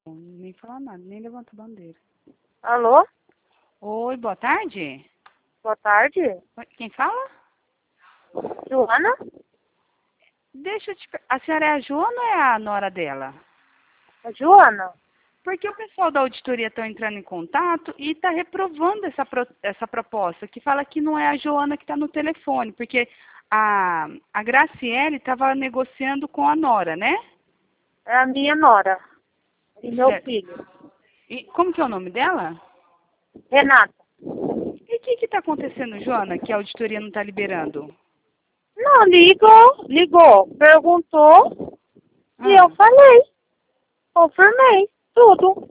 Nem fala nada, nem levanta a bandeira. Alô? Oi, boa tarde. Boa tarde. Oi, quem fala? Joana? Deixa eu te... A senhora é a Joana ou é a nora dela? A Joana? Porque o pessoal da auditoria está entrando em contato e está reprovando essa proposta, que fala que não é a Joana que está no telefone, porque a Graciele estava negociando com a nora, né? É a minha nora. E meu Certo. filho. E como que é o nome dela? Renata. E o que está acontecendo, Joana, que a auditoria não está liberando? Não, ligou, perguntou e eu Ah, falei. Confirmei tudo.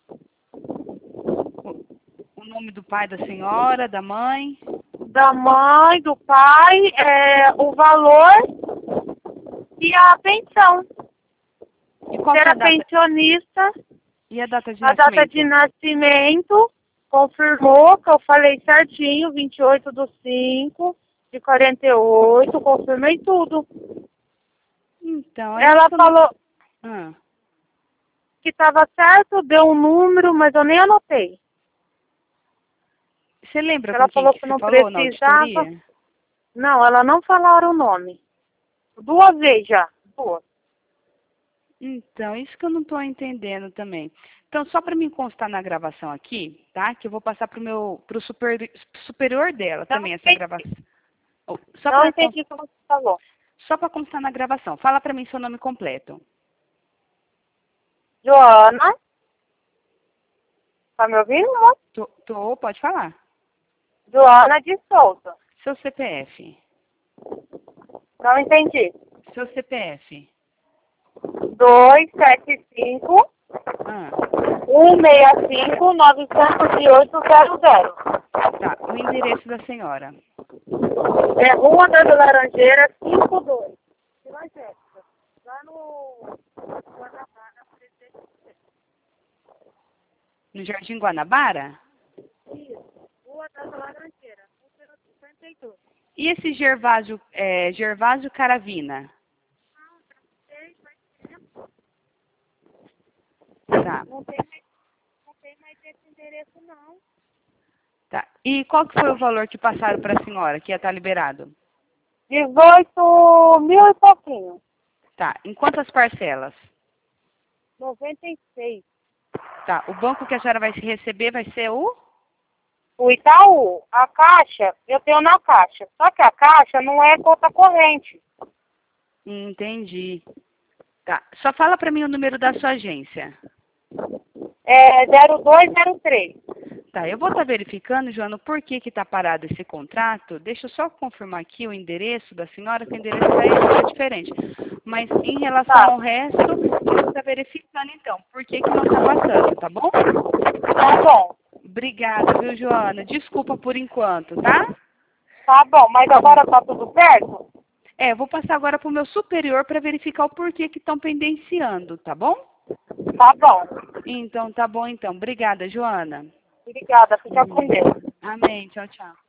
o nome do pai da senhora, da mãe? Da mãe, do pai, o valor e a pensão. E qual Se que é era pensionista, e a data de a data nascimento? de nascimento confirmou que eu falei certinho, 28/5 de 48, confirmei tudo. Então, é isso Ela que eu não... falou Ah, que estava certo, deu um número, mas eu nem anotei. você lembra Ela com quem falou que que você não falou na precisava. auditoria? Não, ela não falaram o nome. 2 vezes já. 2. Então, isso que eu não estou entendendo também. Então, só para me constar na gravação aqui, tá? Que eu vou passar pro superior dela Não também essa entendi. gravação. Oh, Não entendi o que você falou. só para constar na gravação. Fala para mim seu nome completo. Joana. Tá me ouvindo, amor? Pode falar. Joana de Souza. Seu CPF. Não entendi. Seu CPF. 275 Ah, 165 90800. tá. O endereço da senhora. É Rua das Laranjeiras, 52. Vila Jéssica. Lá no Guanabara, No Jardim Guanabara? isso. Rua das Laranjeiras, número 52. E esse Gervásio Caravina? Tá, Não tem mais esse endereço, não. tá. E qual que foi o valor que passaram para a senhora, que ia estar liberado? 18 mil e pouquinho. Tá. Em quantas parcelas? 96. Tá. O banco que a senhora vai se receber vai ser o? O Itaú, a Caixa, eu tenho na Caixa. Só que a Caixa não é conta corrente. Entendi. Tá. Só fala para mim o número da sua agência. É 0203. Tá, eu vou estar verificando, Joana, por que está parado esse contrato. Deixa eu só confirmar aqui o endereço da senhora, que o endereço aí é diferente. Mas em relação Tá. ao resto, eu vou estar verificando então, por que não está passando, tá bom? Tá bom. Obrigada, viu, Joana? Desculpa por enquanto, tá? Tá bom, mas agora tá tudo certo? É, eu vou passar agora para o meu superior para verificar o porquê que estão pendenciando, tá bom? Tá bom. Então, tá bom então. Obrigada, Joana. Obrigada, fica com Deus. Amém. Tchau, tchau.